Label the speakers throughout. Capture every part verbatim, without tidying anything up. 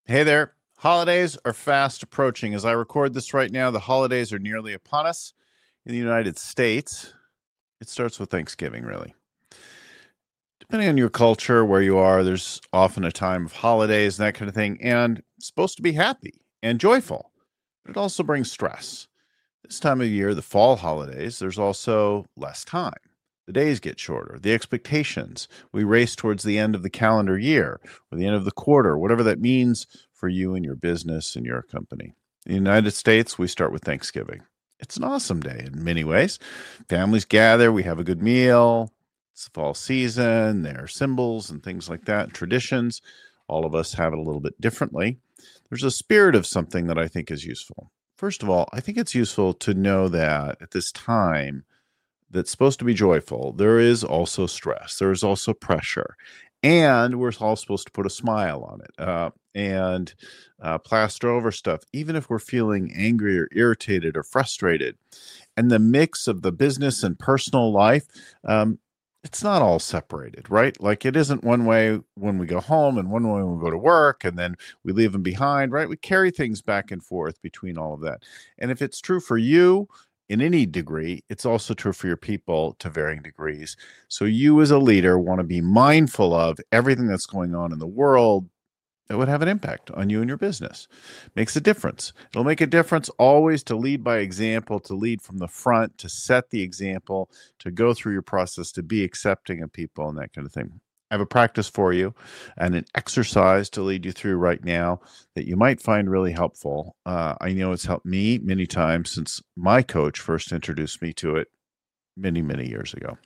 Speaker 1: Hey there. Holidays are fast approaching. As I record this right now, the holidays are nearly upon us. In the United States, it starts with Thanksgiving, really. Depending on your culture, where you are, there's often a time of holidays and that kind of thing, and it's supposed to be happy and joyful, but it also brings stress. This time of year, the fall holidays, there's also less time. The days get shorter, the expectations. We race towards the end of the calendar year or the end of the quarter, whatever that means for you and your business and your company. In the United States, we start with Thanksgiving. It's an awesome day in many ways. Families gather, we have a good meal. It's the fall season, there are symbols and things like that, traditions. All of us have it a little bit differently. There's a spirit of something that I think is useful. First of all, I think it's useful to know that at this time that's supposed to be joyful, there is also stress, there is also pressure, and we're all supposed to put a smile on it uh, and uh, plaster over stuff, even if we're feeling angry or irritated or frustrated. And the mix of the business and personal life, um, it's not all separated, right? Like it isn't one way when we go home and one way when we go to work and then we leave them behind, right? We carry things back and forth between all of that. And if it's true for you in any degree, it's also true for your people to varying degrees. So you as a leader want to be mindful of everything that's going on in the world that would have an impact on you and your business. Makes a difference. It'll make a difference always to lead by example, to lead from the front, to set the example, to go through your process, to be accepting of people and that kind of thing. I have a practice for you and an exercise to lead you through right now that you might find really helpful. Uh, I know it's helped me many times since my coach first introduced me to it many, many years ago.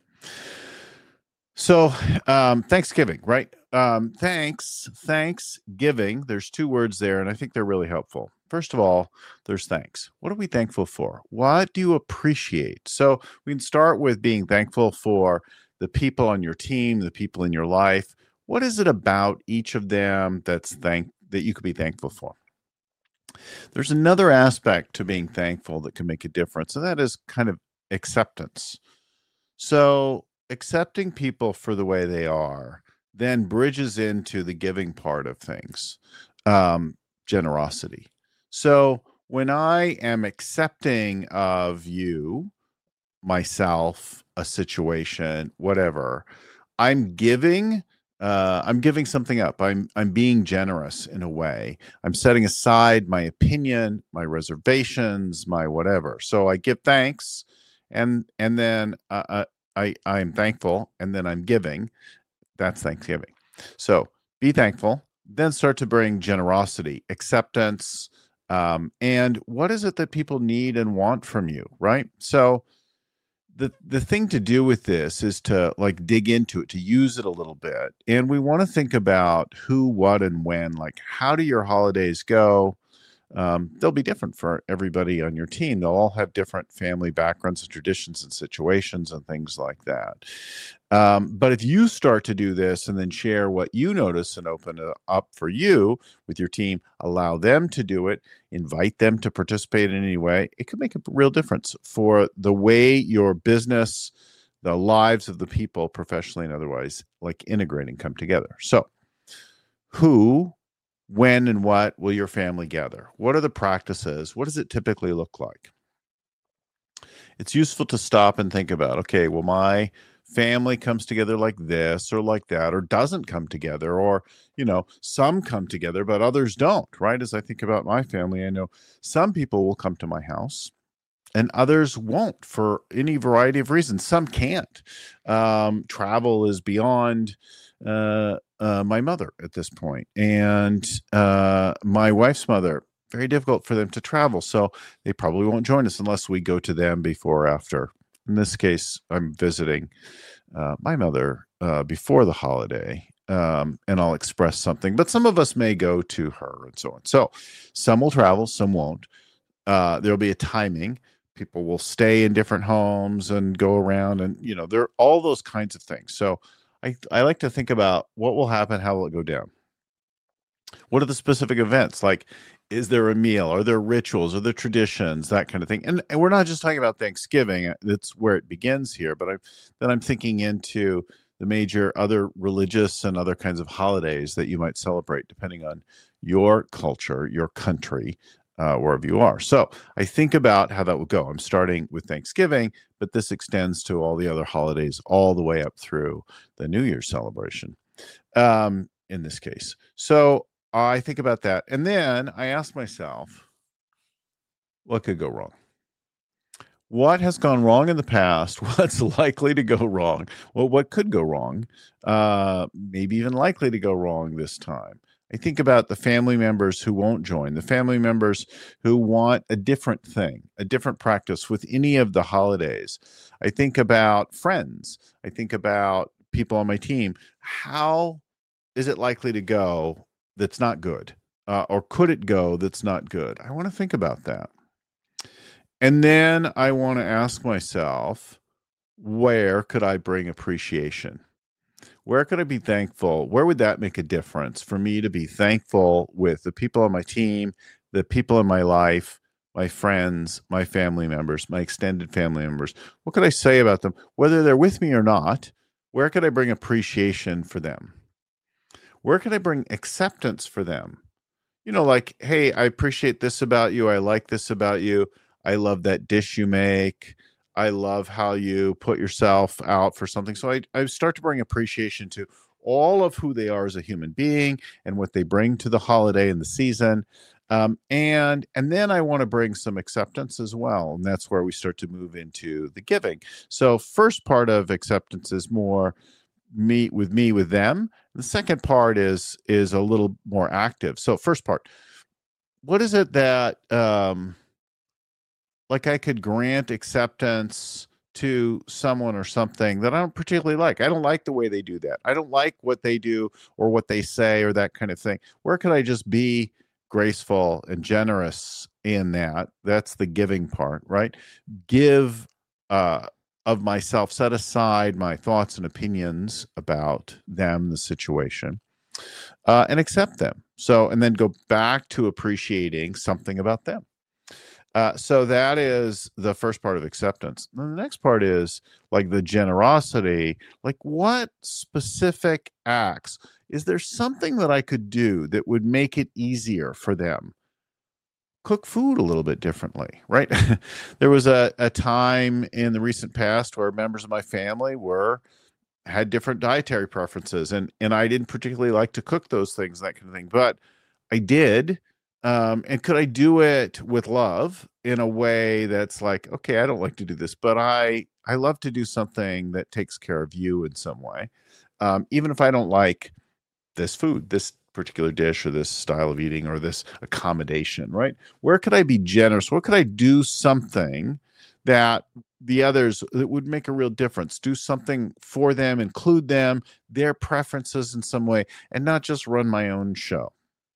Speaker 1: So, um, Thanksgiving, right? Um, thanks, Thanksgiving. There's two words there, and I think they're really helpful. First of all, there's thanks. What are we thankful for? What do you appreciate? So, we can start with being thankful for the people on your team, the people in your life. What is it about each of them that's thank that you could be thankful for? There's another aspect to being thankful that can make a difference, and that is kind of acceptance. So, accepting people for the way they are then bridges into the giving part of things, um, generosity. So, when I am accepting of you, myself, a situation, whatever, I'm giving. Uh, I'm giving something up. I'm I'm being generous in a way. I'm setting aside my opinion, my reservations, my whatever. So I give thanks, and and then uh, uh, I I'm thankful, and then I'm giving. That's Thanksgiving. So be thankful, then start to bring generosity, acceptance, um, and what is it that people need and want from you, right? So the the thing to do with this is to like dig into it, to use it a little bit. And we want to think about who, what, and when. Like, how do your holidays go? Um, they'll be different for everybody on your team. They'll all have different family backgrounds and traditions and situations and things like that. Um, but if you start to do this and then share what you notice and open it up for you with your team, allow them to do it, invite them to participate in any way, it could make a real difference for the way your business, the lives of the people, professionally and otherwise, like integrating, come together. So, who, when, and what will your family gather? What are the practices? What does it typically look like? It's useful to stop and think about, okay, well, my family comes together like this or like that, or doesn't come together, or, you know, some come together, but others don't, right? As I think about my family, I know some people will come to my house and others won't for any variety of reasons. Some can't. Um, travel is beyond uh, uh, my mother at this point, and uh, my wife's mother. Very difficult for them to travel, so they probably won't join us unless we go to them before or after. In this case, I'm visiting uh, my mother uh, before the holiday, um, and I'll express something. But some of us may go to her, and so on. So some will travel, some won't. Uh, there'll be a timing. People will stay in different homes and go around, and you know, there are all those kinds of things. So I, I like to think about what will happen, how will it go down? What are the specific events? Like, is there a meal? Are there rituals? Are there traditions? That kind of thing. And, and we're not just talking about Thanksgiving. That's where it begins here. But I, then I'm thinking into the major other religious and other kinds of holidays that you might celebrate depending on your culture, your country, uh, wherever you are. So I think about how that would go. I'm starting with Thanksgiving, but this extends to all the other holidays all the way up through the New Year's celebration, um, in this case. So I think about that. And then I ask myself, what could go wrong? What has gone wrong in the past? What's likely to go wrong? Well, what could go wrong? Uh, maybe even likely to go wrong this time. I think about the family members who won't join, the family members who want a different thing, a different practice with any of the holidays. I think about friends. I think about people on my team. How is it likely to go that's not good? Uh, or could it go that's not good? I want to think about that. And then I want to ask myself, where could I bring appreciation? Where could I be thankful? Where would that make a difference for me to be thankful with the people on my team, the people in my life, my friends, my family members, my extended family members? What could I say about them? Whether they're with me or not, where could I bring appreciation for them? Where could I bring acceptance for them? You know, like, hey, I appreciate this about you. I like this about you. I love that dish you make. I love how you put yourself out for something. So I, I start to bring appreciation to all of who they are as a human being and what they bring to the holiday and the season. Um, and and then I want to bring some acceptance as well. And that's where we start to move into the giving. So first part of acceptance is more me with me with them. The second part is is a little more active. So first part, what is it that um, like I could grant acceptance to someone or something that I don't particularly like? I don't like the way they do that. I don't like what they do or what they say or that kind of thing. Where could I just be graceful and generous in that? That's the giving part, right? Give uh, of myself, set aside my thoughts and opinions about them, the situation, uh, and accept them. So, and then go back to appreciating something about them. Uh, so that is the first part of acceptance. And the next part is like the generosity. Like, what specific acts? Is there something that I could do that would make it easier for them? Cook food a little bit differently, right? There was a, a time in the recent past where members of my family were had different dietary preferences, and and I didn't particularly like to cook those things, that kind of thing, but I did. Um, and could I do it with love in a way that's like, okay, I don't like to do this, but I I love to do something that takes care of you in some way, um, even if I don't like this food, this particular dish, or this style of eating, or this accommodation, right? Where could I be generous? Where could I do something that the others that would make a real difference? Do something for them, include them, their preferences in some way, and not just run my own show.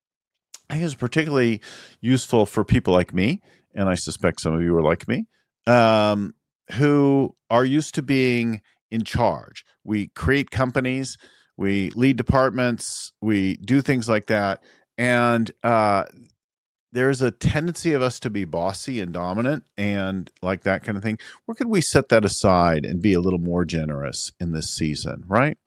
Speaker 1: I think it's particularly useful for people like me, and I suspect some of you are like me, um, who are used to being in charge. We create companies, we lead departments, we do things like that, and uh, there's a tendency of us to be bossy and dominant and like that kind of thing. Where could we set that aside and be a little more generous in this season, right?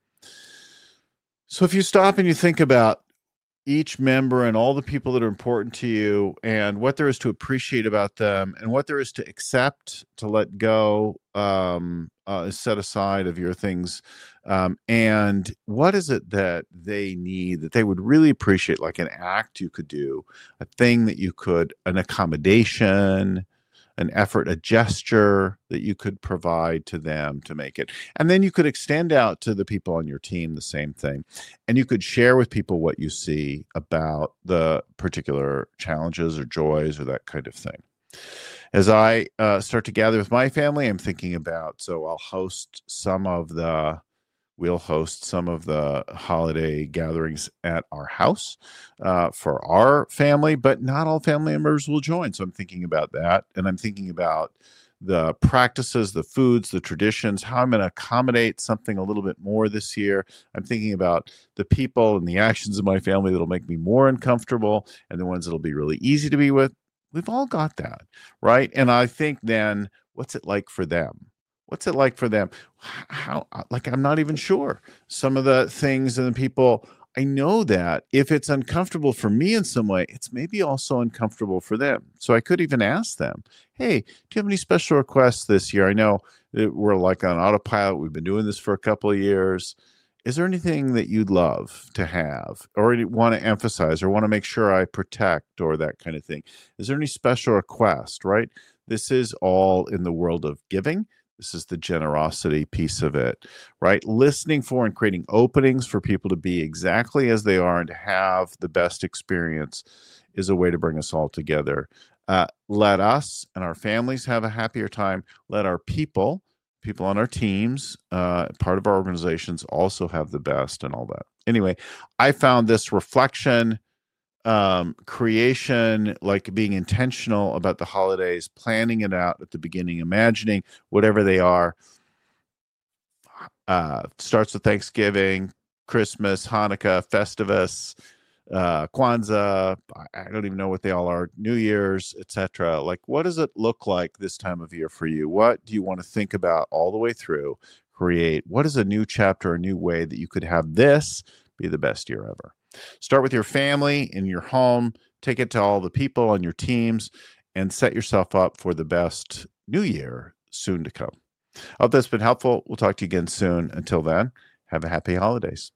Speaker 1: So if you stop and you think about each member and all the people that are important to you and what there is to appreciate about them and what there is to accept, to let go, um, uh, set aside of your things. Um, and what is it that they need, that they would really appreciate, like an act you could do, a thing that you could, an accommodation, an effort, a gesture that you could provide to them to make it. And then you could extend out to the people on your team the same thing. And you could share with people what you see about the particular challenges or joys or that kind of thing. As I uh, start to gather with my family, I'm thinking about, so I'll host some of the We'll host some of the holiday gatherings at our house uh, for our family, but not all family members will join. So I'm thinking about that. And I'm thinking about the practices, the foods, the traditions, how I'm going to accommodate something a little bit more this year. I'm thinking about the people and the actions of my family that'll make me more uncomfortable and the ones that'll be really easy to be with. We've all got that, right? And I think then, what's it like for them? What's it like for them? How, like, I'm not even sure. Some of the things and the people, I know that if it's uncomfortable for me in some way, it's maybe also uncomfortable for them. So I could even ask them, hey, do you have any special requests this year? I know that we're like on autopilot. We've been doing this for a couple of years. Is there anything that you'd love to have or want to emphasize or want to make sure I protect or that kind of thing? Is there any special request, right? This is all in the world of giving. This is the generosity piece of it, right? Listening for and creating openings for people to be exactly as they are and to have the best experience is a way to bring us all together. Uh, let us and our families have a happier time. Let our people, people on our teams, uh, part of our organizations also have the best and all that. Anyway, I found this reflection, um, creation, like being intentional about the holidays, planning it out at the beginning, imagining whatever they are. Uh, starts with Thanksgiving, Christmas, Hanukkah, Festivus, uh, Kwanzaa. I don't even know what they all are. New Year's, et cetera. Like, what does it look like this time of year for you? What do you want to think about all the way through? Create. What is a new chapter, a new way that you could have this be the best year ever? Start with your family in your home. Take it to all the people on your teams and set yourself up for the best new year soon to come. I hope that's been helpful. We'll talk to you again soon. Until then, have a happy holidays.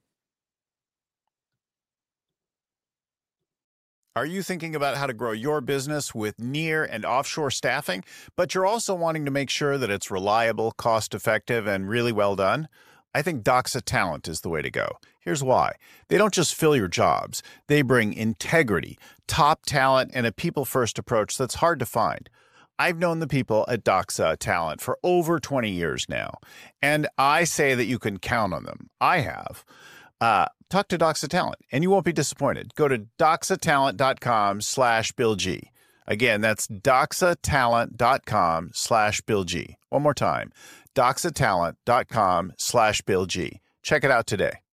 Speaker 1: Are you thinking about how to grow your business with near and offshore staffing, but you're also wanting to make sure that it's reliable, cost-effective, and really well done? I think Doxa Talent is the way to go. Here's why. They don't just fill your jobs. They bring integrity, top talent, and a people-first approach that's hard to find. I've known the people at Doxa Talent for over twenty years now, and I say that you can count on them. I have. Uh, talk to Doxa Talent, and you won't be disappointed. Go to doxatalent.com slash Bill G. Again, that's doxatalent.com slash Bill G. One more time, doxatalent.com slash Bill G. Check it out today.